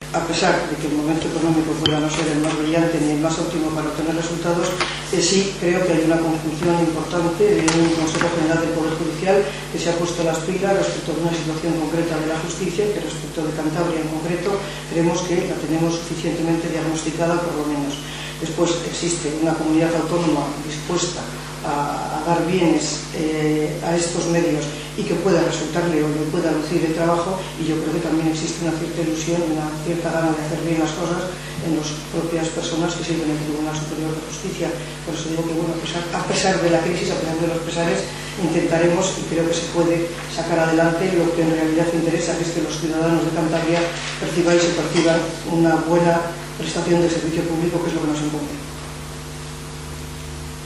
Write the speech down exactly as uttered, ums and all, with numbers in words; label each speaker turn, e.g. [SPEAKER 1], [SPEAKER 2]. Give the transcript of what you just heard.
[SPEAKER 1] a pesar de que el momento económico pueda no ser el más brillante ni el más óptimo para obtener resultados, eh, sí creo que hay una conjunción importante de un Consejo General del Poder Judicial que se ha puesto las pilas respecto de una situación concreta de la justicia, que respecto de Cantabria en concreto creemos que la tenemos suficientemente diagnosticada por lo menos. Después existe una comunidad autónoma dispuesta a, a dar bienes eh, a estos medios y que pueda resultarle o le pueda lucir el trabajo, y yo creo que también existe una cierta ilusión, una cierta gana de hacer bien las cosas en las propias personas que sirven el Tribunal Superior de Justicia. Por eso digo que, bueno, a pesar, a pesar de la crisis, a pesar de los pesares, intentaremos, y creo que se puede sacar adelante lo que en realidad interesa, que es que los ciudadanos de Cantabria percibáis y perciban una buena prestación del servicio público, que es lo que nos incumbe.